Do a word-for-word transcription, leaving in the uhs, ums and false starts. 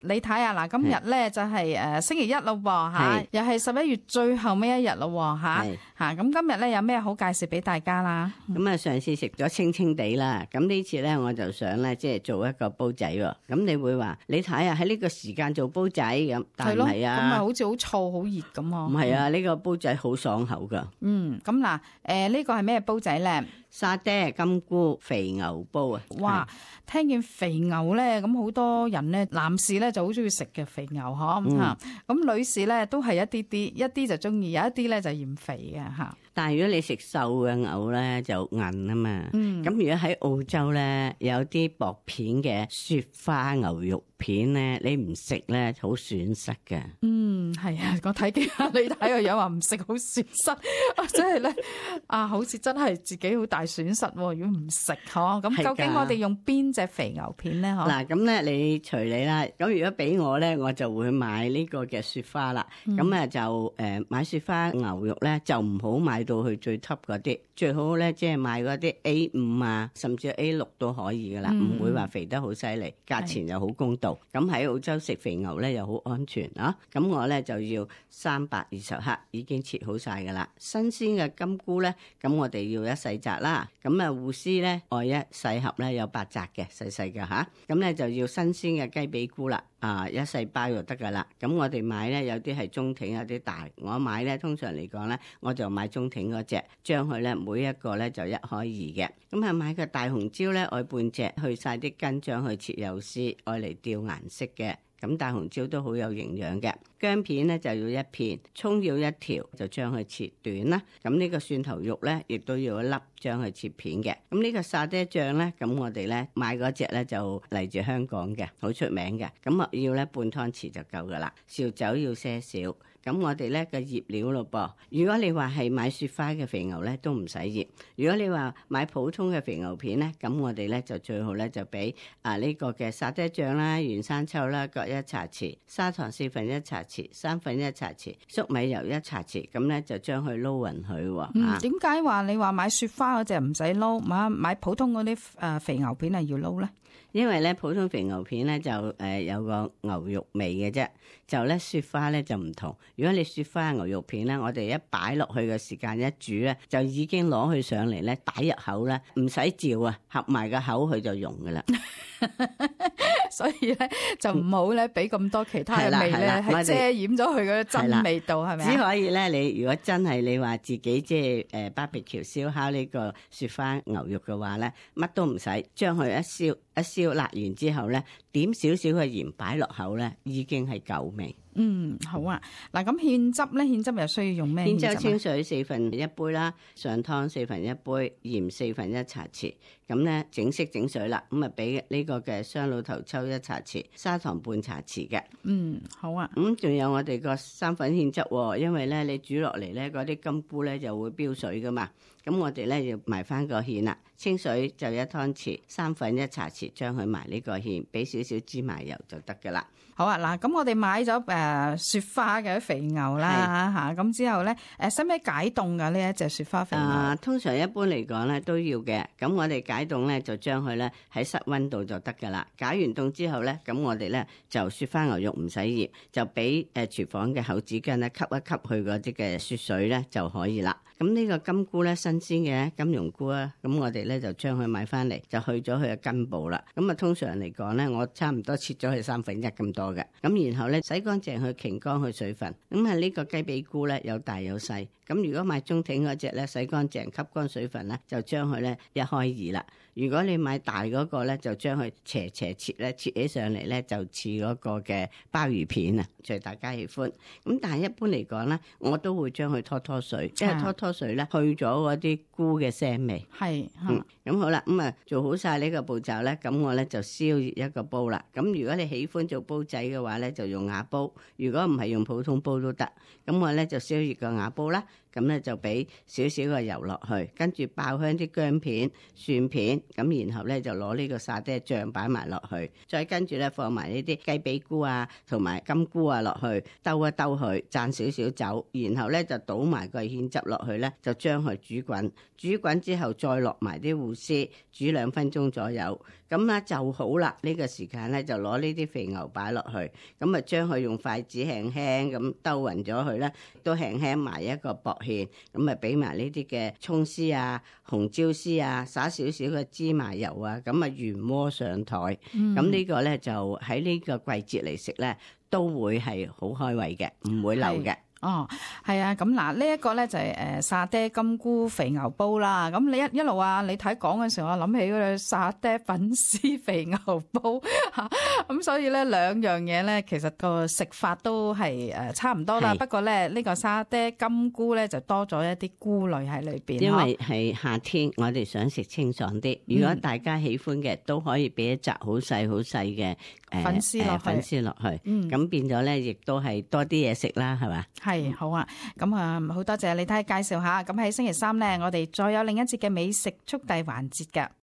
李太啊，嗱，今日咧就係誒星期一咯喎嚇，又係十一月最後尾一日咯喎嚇嚇，咁今日咧有咩好介紹俾大家啦？ 咁啊，上次食咗清清地啦，咁呢次咧我就想咧即係做一個煲仔喎。咁你會話李太啊，喺呢個時間做煲仔咁，但係唔係啊？ 咁咪好似好燥好熱咁啊？ 唔係啊，呢個煲仔好爽口噶。 嗯，咁嗱，誒呢個係咩煲仔咧？ 沙爹金菇肥牛煲啊！ 哇，聽見肥牛咧，咁好多人咧，男士咧就好中意食嘅肥牛嗬嚇，咁、嗯、女士咧都係一啲啲，一啲就中意，有一啲咧就嫌肥嘅嚇。 但係如果你食瘦嘅牛咧就韌啊嘛，咁、 嗯、 如果喺澳洲咧有啲薄片嘅雪花牛肉片咧，你唔食咧好損失嘅。 嗯，係啊，我睇見你睇個樣話唔食好損失，啊真係咧啊，好似真係自己好大損失。如果唔食嗬，咁究竟我哋用邊隻肥牛片咧？嗬，嗱咁咧你隨你啦。咁如果俾我咧，我就會買呢個嘅雪花啦。咁、嗯、啊就誒買雪花牛肉咧，就唔好買到去最 top 嗰啲，最好咧即係買嗰啲 A 五啊，甚至 A 六都可以噶啦，唔、嗯、會話肥得好犀利，價錢又好公道。咁喺澳洲食肥牛咧又好安全啊！咁我咧就要三百二十克，已經切好晒噶啦。新鮮嘅金菇咧，咁我哋要一細紮啦。咁啊芋絲咧，外一細盒咧有八紮嘅，細細嘅吓。咁咧就要新鮮嘅雞髀菇啦，啊一細包就得噶啦。咁我哋買咧有啲係中挺，有啲大。我買咧通常嚟講咧，我就買中挺嗰隻，將佢咧每一個咧就一開二嘅。咁啊買個大紅椒咧，愛半隻，去晒啲根，將佢切幼絲，愛嚟吊顏色嘅。咁大紅椒都好有營養嘅，薑片咧就要一片，蔥要一條，就將佢切短啦。咁呢個蒜頭肉咧，亦都要一粒，將佢切片嘅。咁呢個沙爹醬咧，咁我哋咧買嗰隻咧就嚟自香港嘅，好出名嘅。咁啊要咧半湯匙就夠噶啦，紹酒要些少。咁我哋咧個醃料咯噃，如果你話係買雪花嘅肥牛咧，都唔使醃。如果你話買普通嘅肥牛片咧，咁我哋咧就最好咧就俾啊呢個嘅沙爹醬啦、原生抽啦各一茶匙，砂糖四分一茶匙，生粉一茶匙，粟米油一茶匙，咁咧就將佢撈勻佢。 嗯，點解話你話買雪花嗰隻唔使撈，買買普通嗰啲誒肥牛片係要撈咧？ 因為咧普通肥牛片咧就誒有個牛肉味嘅啫，就咧雪花咧就唔同。如果你雪花牛肉片咧，我哋一擺落去嘅時間一煮咧，就已經攞佢上嚟咧，擺入口咧，唔使嚼啊，合埋個口佢就溶噶啦。 所以咧就唔好咧俾咁多其他嘅味咧，係遮掩咗佢嘅真味道，係咪？ 只可以咧，你如果真係你話自己即係誒 barbecue 燒烤呢個雪花牛肉嘅話咧，乜都唔使，將佢一燒一燒辣完之後咧，點少少嘅鹽擺落口咧，已經係夠味。 嗯，好啊。嗱，咁芡汁咧，芡汁又需要用咩芡汁啊？ 芡汁清水四分一杯啦，上湯四分一杯，鹽四分一茶匙。咁咧整色整水啦，咁啊俾呢個嘅雙老頭抽一茶匙，砂糖半茶匙嘅。 嗯，好啊。 咁仲有我哋個生粉芡汁，因為咧你煮落嚟咧嗰啲金菇咧就會飆水噶嘛。咁我哋咧要埋翻個芡啦，清水就一湯匙，生粉一茶匙，將佢埋呢個芡，俾少少芝麻油就得噶啦。 好啊，嗱，咁我哋買咗誒雪花嘅肥牛啦吓，咁之後咧誒使唔使解凍噶呢一隻雪花肥牛？ 啊，通常一般嚟講咧都要嘅。咁我哋解凍咧就將佢咧喺室溫度就得噶啦。解完凍之後咧，咁我哋咧就雪花牛肉唔使醃，就俾誒廚房嘅厚紙巾咧吸一吸去嗰啲嘅雪水咧就可以啦。咁呢個金菇咧新鮮嘅金龍菇啊，咁我哋咧就將佢買翻嚟，就去咗佢嘅根部啦。咁啊通常嚟講咧，我差唔多切咗佢三分一咁多嘅。咁然後咧洗乾淨去擎乾去水分。咁啊呢個雞髀菇咧有大有細。咁如果買中挺嗰隻咧，洗乾淨吸乾水分咧，就將佢咧一開二啦。如果你買大嗰個咧，就將佢斜斜切咧，切起上嚟咧就似嗰個嘅鮑魚片啊，隨大家喜歡。咁但係一般嚟講咧，我都會將佢拖拖水，即係拖拖水咧去咗嗰啲菇嘅腥味。 係， 嗯，咁好啦，咁啊做好晒呢個步驟咧，咁我咧就燒熱一個煲啦。咁如果你喜歡做煲仔嘅話咧，就用瓦煲；如果唔係用普通煲都得。咁我咧就燒熱個瓦煲啦。咁咧就俾少少嘅油落去，跟住爆香啲薑片、蒜片，咁然後咧就攞呢個沙爹醬擺埋落去，再跟住咧放埋呢啲雞髀菇啊同埋金菇啊落去，兜一兜佢，灒少少酒，然後咧就倒埋個芡汁落去咧，就將佢煮滾，煮滾之後再落埋啲芋絲，煮兩分鐘左右， 咁咧就好啦。呢、這個時間咧就攞呢啲肥牛擺落去，咁啊將佢用筷子輕輕咁兜勻咗佢咧，都輕輕埋一個薄芡，咁啊俾埋呢啲嘅葱絲啊、紅椒絲啊，灑少少嘅芝麻油啊，咁啊原鍋上台。咁、嗯、呢個咧就喺呢個季節嚟食咧，都會係好開胃嘅，唔會漏嘅。 哦，係啊，咁嗱，呢一個咧就係誒沙爹金菇肥牛煲啦。咁你一一路啊，你睇講嘅時候，我諗起嗰個沙爹粉絲肥牛煲嚇。咁所以咧兩樣嘢咧，其實個食法都係誒差唔多啦。不過咧呢個沙爹金菇咧就多咗一啲菇類喺裏邊。 因為係夏天，我哋想食清爽啲。如果大家喜歡嘅，都可以俾一紮好細好細嘅誒粉絲落去， 粉絲落去。咁、嗯、變咗咧，亦都係多啲嘢食啦，係嘛？ 係好啊，咁啊好多謝你睇介紹下，咁喺星期三咧，我哋再有另一節嘅美食速遞環節㗎。